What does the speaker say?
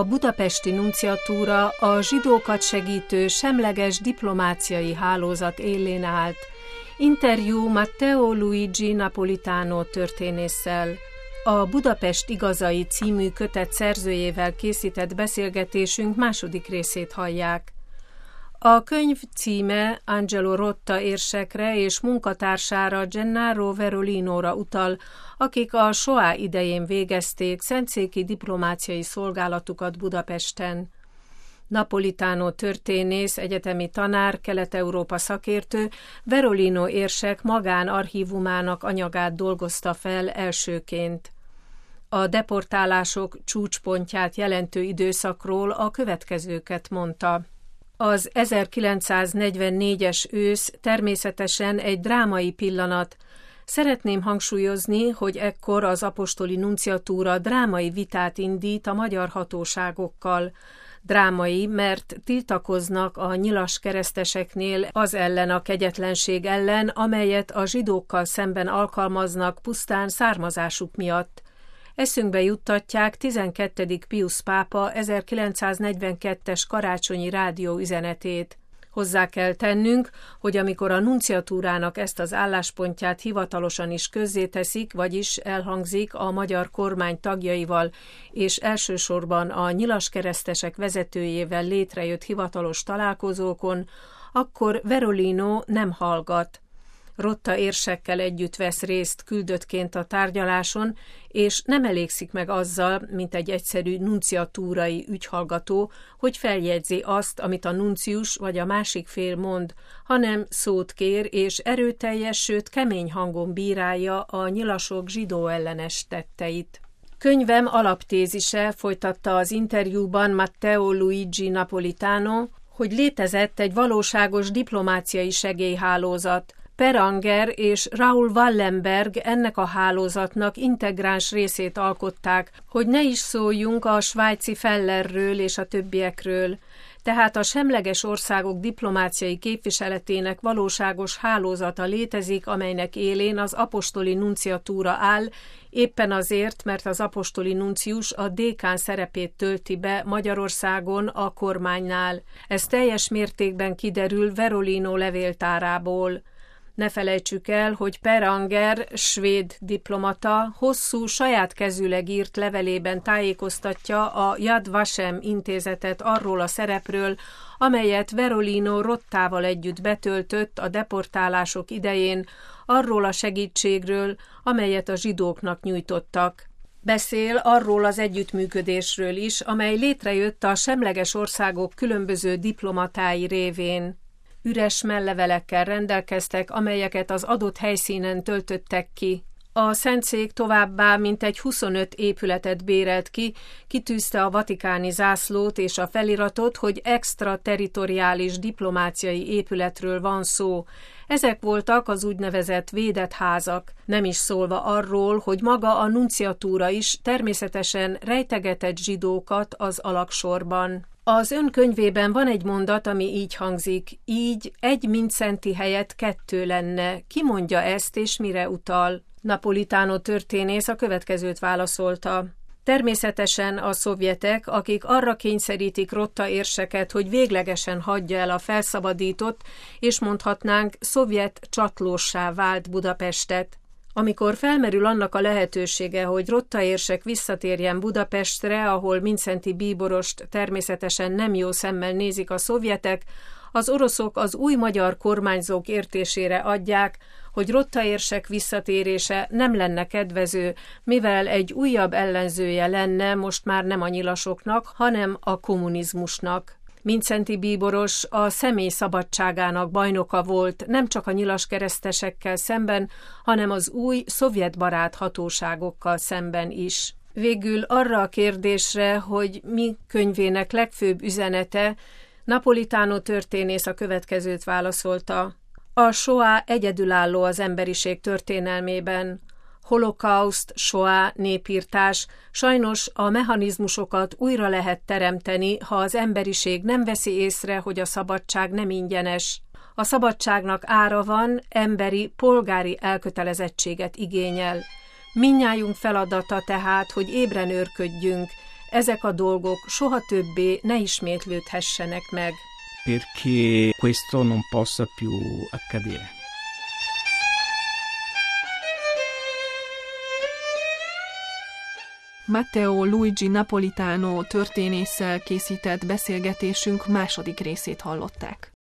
A budapesti nunciatúra a zsidókat segítő semleges diplomáciai hálózat élén állt. Interjú Matteo Luigi Napolitano történésszel. A Budapest igazai című kötet szerzőjével készített beszélgetésünk második részét hallják. A könyv címe Angelo Rotta érsekre és munkatársára Gennaro Verolinóra utal, akik a Shoah idején végezték szentszéki diplomáciai szolgálatukat Budapesten. Napolitano történész, egyetemi tanár, Kelet-Európa szakértő, Verolino érsek magánarchívumának anyagát dolgozta fel elsőként. A deportálások csúcspontját jelentő időszakról a következőket mondta. Az 1944-es ősz természetesen egy drámai pillanat. Szeretném hangsúlyozni, hogy ekkor az apostoli nunciatúra drámai vitát indít a magyar hatóságokkal. Drámai, mert tiltakoznak a nyilas kereszteseknél az ellen a kegyetlenség ellen, amelyet a zsidókkal szemben alkalmaznak pusztán származásuk miatt. Eszünkbe juttatják 12. Piusz pápa 1942-es karácsonyi rádióüzenetét. Hozzá kell tennünk, hogy amikor a nunciatúrának ezt az álláspontját hivatalosan is közzéteszik, vagyis elhangzik a magyar kormány tagjaival, és elsősorban a nyilaskeresztesek vezetőjével létrejött hivatalos találkozókon, akkor Verolino nem hallgat. Rotta érsekkel együtt vesz részt küldöttként a tárgyaláson, és nem elégszik meg azzal, mint egy egyszerű nunciatúrai ügyhallgató, hogy feljegyzi azt, amit a nuncius vagy a másik fél mond, hanem szót kér, és erőteljes, sőt kemény hangon bírálja a nyilasok zsidó ellenes tetteit. Könyvem alaptézise, folytatta az interjúban Matteo Luigi Napolitano, hogy létezett egy valóságos diplomáciai segélyhálózat. Per Anger és Raoul Wallenberg ennek a hálózatnak integráns részét alkották, hogy ne is szóljunk a svájci Fellerről és a többiekről. Tehát a semleges országok diplomáciai képviseletének valóságos hálózata létezik, amelynek élén az apostoli nunciatúra áll, éppen azért, mert az apostoli nuncius a dékán szerepét tölti be Magyarországon a kormánynál. Ez teljes mértékben kiderül Verolino levéltárából. Ne felejtsük el, hogy Per Anger, svéd diplomata, hosszú, saját kezűleg írt levelében tájékoztatja a Yad Vashem intézetet arról a szerepről, amelyet Verolino Rottával együtt betöltött a deportálások idején, arról a segítségről, amelyet a zsidóknak nyújtottak. Beszél arról az együttműködésről is, amely létrejött a semleges országok különböző diplomatái révén. Üres mellevelekkel rendelkeztek, amelyeket az adott helyszínen töltöttek ki. A Szentszék továbbá mintegy 25 épületet bérelt ki, kitűzte a vatikáni zászlót és a feliratot, hogy extraterritoriális diplomáciai épületről van szó. Ezek voltak az úgynevezett védett házak, nem is szólva arról, hogy maga a nunciatúra is természetesen rejtegetett zsidókat az alagsorban. Az ön könyvében van egy mondat, ami így hangzik, így egy Mindszenty helyett 2 lenne. Ki mondja ezt, és mire utal? Napolitano történész a következőt válaszolta. Természetesen a szovjetek, akik arra kényszerítik Rotta érseket, hogy véglegesen hagyja el a felszabadított, és mondhatnánk szovjet csatlóssá vált Budapestet. Amikor felmerül annak a lehetősége, hogy Rotta érsek visszatérjen Budapestre, ahol Mindszenty bíborost természetesen nem jó szemmel nézik a szovjetek, az oroszok az új magyar kormányzók értésére adják, hogy Rotta érsek visszatérése nem lenne kedvező, mivel egy újabb ellenzője lenne most már nem a nyilasoknak, hanem a kommunizmusnak. Mindszenty bíboros a személy szabadságának bajnoka volt, nem csak a nyilaskeresztesekkel szemben, hanem az új szovjetbarát hatóságokkal szemben is. Végül arra a kérdésre, hogy mi könyvének legfőbb üzenete, Napolitano történész a következőt válaszolta. A Shoah egyedülálló az emberiség történelmében. Holokauszt, Shoah, népirtás, sajnos a mechanizmusokat újra lehet teremteni, ha az emberiség nem veszi észre, hogy a szabadság nem ingyenes. A szabadságnak ára van, emberi, polgári elkötelezettséget igényel. Mindnyájunk feladata tehát, hogy ébren őrködjünk. ezek a dolgok soha többé ne ismétlődhessenek meg. Perché questo non possa più accadere. Matteo Luigi Napolitano történésszel készített beszélgetésünk második részét hallották.